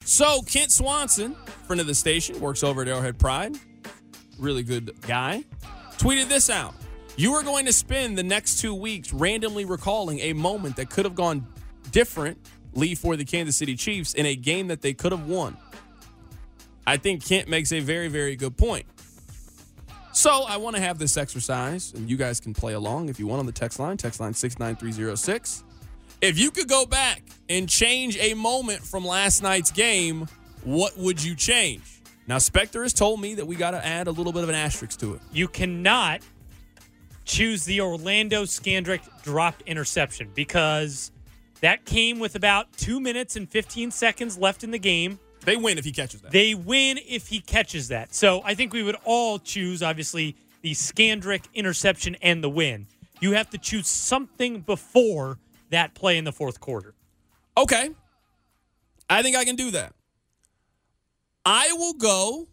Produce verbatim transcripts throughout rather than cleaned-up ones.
So, Kent Swanson, friend of the station, works over at Arrowhead Pride. Really good guy. Tweeted this out. You are going to spend the next two weeks randomly recalling a moment that could have gone differently for the Kansas City Chiefs in a game that they could have won. I think Kent makes a very, very good point. So I want to have this exercise, and you guys can play along if you want on the text line, text line six nine three zero six. If you could go back and change a moment from last night's game, what would you change? Now, Spectre has told me that we got to add a little bit of an asterisk to it. You cannot choose the Orlando Scandrick dropped interception because that came with about two minutes and fifteen seconds left in the game. They win if he catches that. They win if he catches that. So I think we would all choose, obviously, the Scandrick interception and the win. You have to choose something before that play in the fourth quarter. Okay. I think I can do that. I will go.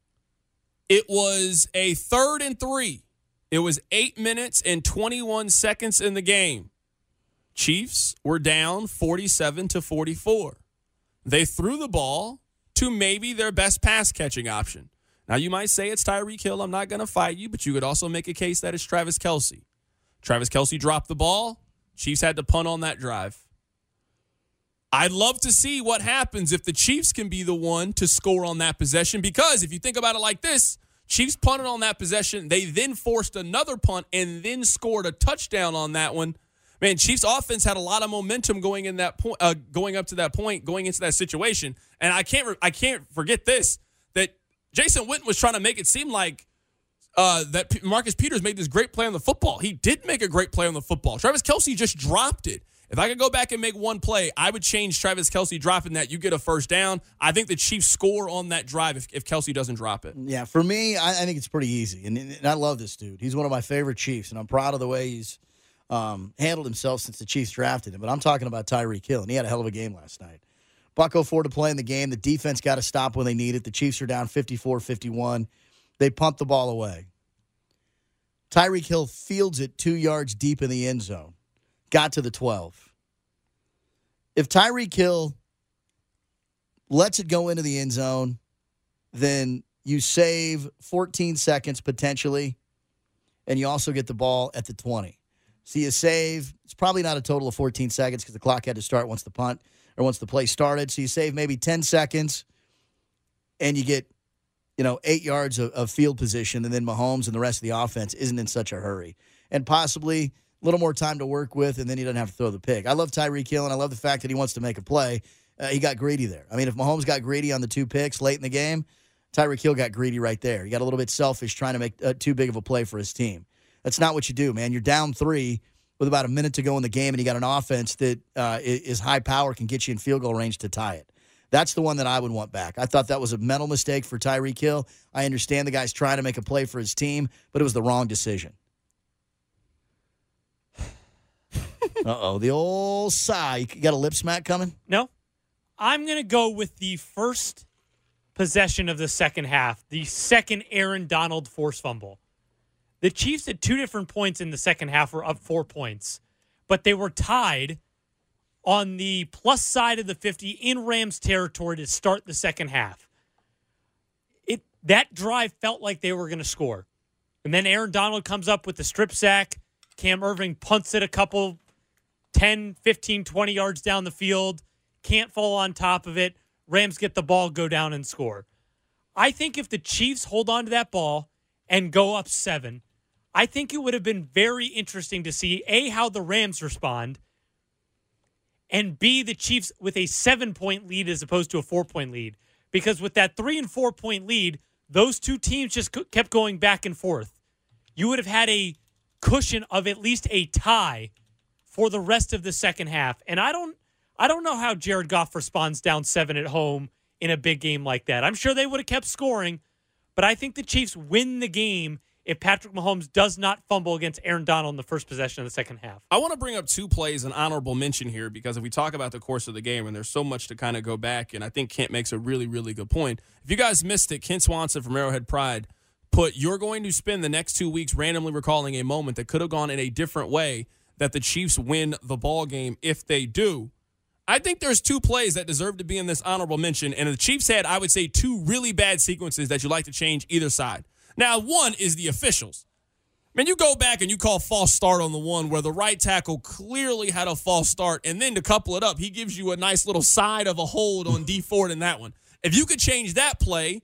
It was a third and three. It was eight minutes and twenty-one seconds in the game. Chiefs were down forty-seven to forty-four. They threw the ball to maybe their best pass-catching option. Now, you might say it's Tyreek Hill. I'm not going to fight you, but you could also make a case that it's Travis Kelce. Travis Kelce dropped the ball. Chiefs had to punt on that drive. I'd love to see what happens if the Chiefs can be the one to score on that possession, because if you think about it like this, Chiefs punted on that possession. They then forced another punt and then scored a touchdown on that one. Man, Chiefs offense had a lot of momentum going in that point, uh, going up to that point, going into that situation. And I can't, re- I can't forget this, that Jason Witten was trying to make it seem like uh, that P- Marcus Peters made this great play on the football. He did make a great play on the football. Travis Kelce just dropped it. If I could go back and make one play, I would change Travis Kelce dropping that. You get a first down. I think the Chiefs score on that drive if, if Kelce doesn't drop it. Yeah, for me, I, I think it's pretty easy. And, and I love this dude. He's one of my favorite Chiefs, and I'm proud of the way he's um, handled himself since the Chiefs drafted him. But I'm talking about Tyreek Hill, and he had a hell of a game last night. Buck oh four to play in the game. The defense got to stop when they need it. The Chiefs are down fifty-four fifty-one. They punt the ball away. Tyreek Hill fields it two yards deep in the end zone. Got to the twelve. If Tyreek Hill lets it go into the end zone, then you save fourteen seconds potentially, and you also get the ball at the twenty. So you save, it's probably not a total of fourteen seconds because the clock had to start once the punt or once the play started. So you save maybe ten seconds, and you get, you know, eight yards of, of field position, and then Mahomes and the rest of the offense isn't in such a hurry. And possibly a little more time to work with, and then he doesn't have to throw the pick. I love Tyreek Hill, and I love the fact that he wants to make a play. Uh, he got greedy there. I mean, if Mahomes got greedy on the two picks late in the game, Tyreek Hill got greedy right there. He got a little bit selfish trying to make uh, too big of a play for his team. That's not what you do, man. You're down three with about a minute to go in the game, and you got an offense that uh, is high power, can get you in field goal range to tie it. That's the one that I would want back. I thought that was a mental mistake for Tyreek Hill. I understand the guy's trying to make a play for his team, but it was the wrong decision. Uh-oh, the old sigh. You got a lip smack coming? No. I'm going to go with the first possession of the second half, the second Aaron Donald forced fumble. The Chiefs at two different points in the second half were up four points, but they were tied on the plus side of the fifty in Rams territory to start the second half. It that drive felt like they were going to score. And then Aaron Donald comes up with the strip sack. Cam Irving punts it a couple ten, fifteen, twenty yards down the field. Can't fall on top of it. Rams get the ball, go down and score. I think if the Chiefs hold on to that ball and go up seven, I think it would have been very interesting to see, A, how the Rams respond, and B, the Chiefs with a seven-point lead as opposed to a four-point lead. Because with that three- and four-point lead, those two teams just kept going back and forth. You would have had a cushion of at least a tie for the rest of the second half. And I don't I don't know how Jared Goff responds down seven at home in a big game like that. I'm sure they would have kept scoring, but I think the Chiefs win the game if Patrick Mahomes does not fumble against Aaron Donald in the first possession of the second half. I want to bring up two plays, an honorable mention here, because if we talk about the course of the game, and there's so much to kind of go back, and I think Kent makes a really, really good point. If you guys missed it, Kent Swanson from Arrowhead Pride put, you're going to spend the next two weeks randomly recalling a moment that could have gone in a different way that the Chiefs win the ball game if they do. I think there's two plays that deserve to be in this honorable mention, and the Chiefs had, I would say, two really bad sequences that you'd like to change either side. Now, one is the officials. Man, you go back and you call false start on the one where the right tackle clearly had a false start, and then to couple it up, he gives you a nice little side of a hold on D Ford in that one. If you could change that play,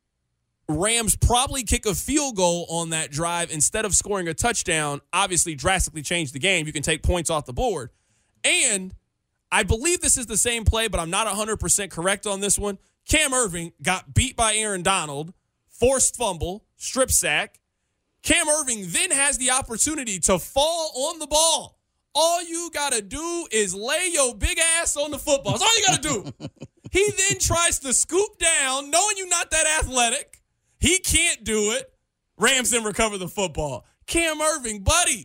Rams probably kick a field goal on that drive instead of scoring a touchdown, obviously drastically change the game. You can take points off the board. And I believe this is the same play, but I'm not one hundred percent correct on this one. Cam Irving got beat by Aaron Donald, forced fumble, strip sack. Cam Irving then has the opportunity to fall on the ball. All you got to do is lay your big ass on the football. That's all you got to do. He then tries to scoop down, knowing you're not that athletic. He can't do it. Rams then recover the football. Cam Irving, buddy,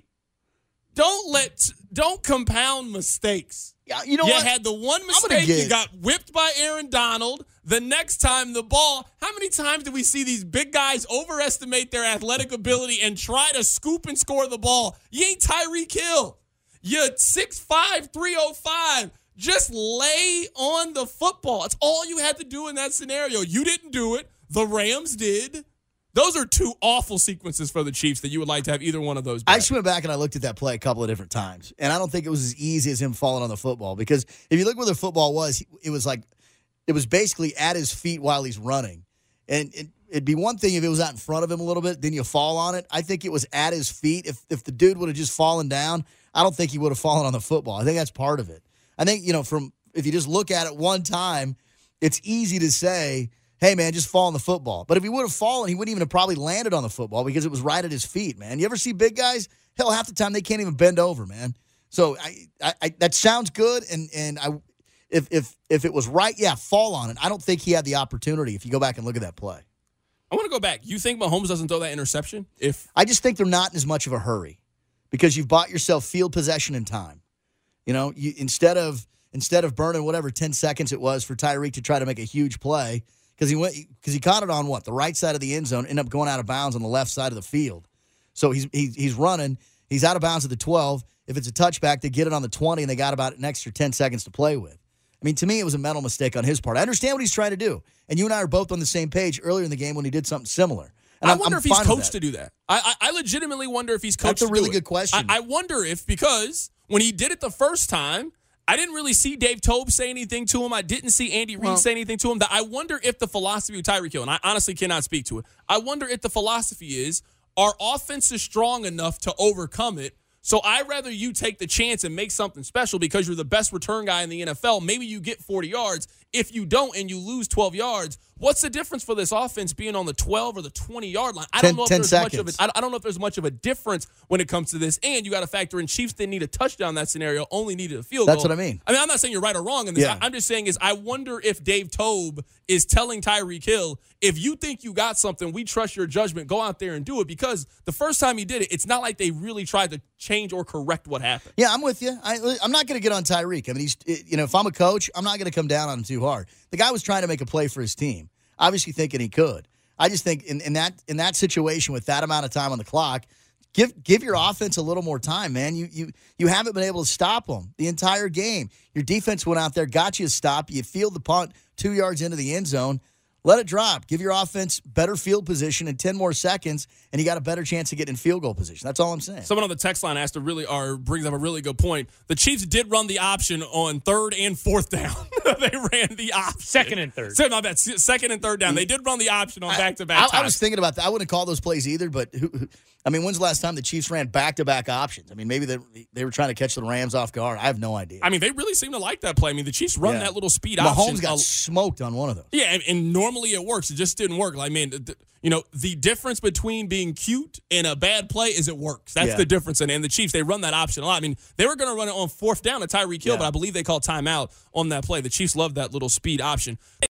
don't let, don't compound mistakes. Yeah, you know you what? had the one mistake, you got whipped by Aaron Donald. The next time the ball, how many times do we see these big guys overestimate their athletic ability and try to scoop and score the ball? You ain't Tyreek Hill. You're six five, three oh five. Just lay on the football. That's all you had to do in that scenario. You didn't do it. The Rams did. Those are two awful sequences for the Chiefs that you would like to have either one of those back. I just went back and I looked at that play a couple of different times, and I don't think it was as easy as him falling on the football, because if you look where the football was, it was like it was basically at his feet while he's running. And it, it'd be one thing if it was out in front of him a little bit, then you fall on it. I think it was at his feet. If if the dude would have just fallen down, I don't think he would have fallen on the football. I think that's part of it. I think, you know, from if you just look at it one time, it's easy to say, hey, man, just fall on the football. But if he would have fallen, he wouldn't even have probably landed on the football because it was right at his feet, man. You ever see big guys? Hell, half the time they can't even bend over, man. So I, I, I that sounds good, and and I, if if if it was right, yeah, fall on it. I don't think he had the opportunity if you go back and look at that play. I want to go back. You think Mahomes doesn't throw that interception? If I just think they're not in as much of a hurry because you've bought yourself field possession and time. You know, you, instead of instead of burning whatever ten seconds it was for Tyreek to try to make a huge play. Because he went, because he caught it on what, the right side of the end zone, ended up going out of bounds on the left side of the field. So he's he's he's running, he's out of bounds at the twelve. If it's a touchback, they get it on the twenty, and they got about an extra ten seconds to play with. I mean, to me, it was a mental mistake on his part. I understand what he's trying to do, and you and I are both on the same page earlier in the game when he did something similar. And I I'm, wonder I'm if he's fine with coached that. to do that. I, I I legitimately wonder if he's coached. That's a to really do it. good question. I, I wonder if because when he did it the first time, I didn't really see Dave Tobe say anything to him. I didn't see Andy Reid well, say anything to him. That I wonder if the philosophy of Tyreek Hill, and I honestly cannot speak to it, I wonder if the philosophy is our offense is strong enough to overcome it. So I'd rather you take the chance and make something special because you're the best return guy in the N F L. Maybe you get forty yards. If you don't and you lose twelve yards, what's the difference for this offense being on the twelve or the twenty-yard line? I don't ten, know if ten there's seconds. much of it. I don't know if there's much of a difference when it comes to this. And you got to factor in Chiefs didn't need a touchdown in that scenario, only needed a field That's goal. what I mean. I mean, I'm not saying you're right or wrong in this. Yeah. I'm just saying is I wonder if Dave Tobe is telling Tyreek Hill, if you think you got something, we trust your judgment. Go out there and do it. Because the first time he did it, it's not like they really tried to change or correct what happened. Yeah, I'm with you. I, I'm not going to get on Tyreek. I mean, he's you know, if I'm a coach, I'm not going to come down on him too hard. The guy was trying to make a play for his team, obviously thinking he could. I just think in, in that in that situation with that amount of time on the clock, give give your offense a little more time, man. You you you haven't been able to stop them the entire game. Your defense went out there, got you a stop. You field the punt two yards into the end zone. Let it drop. Give your offense better field position in ten more seconds, and you got a better chance of getting in field goal position. That's all I'm saying. Someone on the text line asked a really, or brings up a really good point. The Chiefs did run the option on third and fourth down. They ran the option. Second and third. So, my bad. Second and third down. They did run the option on back-to-back I, I, I was thinking about that. I wouldn't call those plays either, but who, who, I mean, when's the last time the Chiefs ran back-to-back options? I mean, maybe they, they were trying to catch the Rams off guard. I have no idea. I mean, they really seem to like that play. I mean, the Chiefs run Yeah. that little speed Mahomes option. Mahomes got a- smoked on one of those. Yeah, and, and normally it works. It just didn't work. Like, I mean, th- you know, the difference between being cute and a bad play is it works. That's Yeah. the difference. And, and the Chiefs, they run that option a lot. I mean, they were going to run it on fourth down to Tyreek Hill, Yeah. but I believe they called timeout on that play. The Chiefs love that little speed option.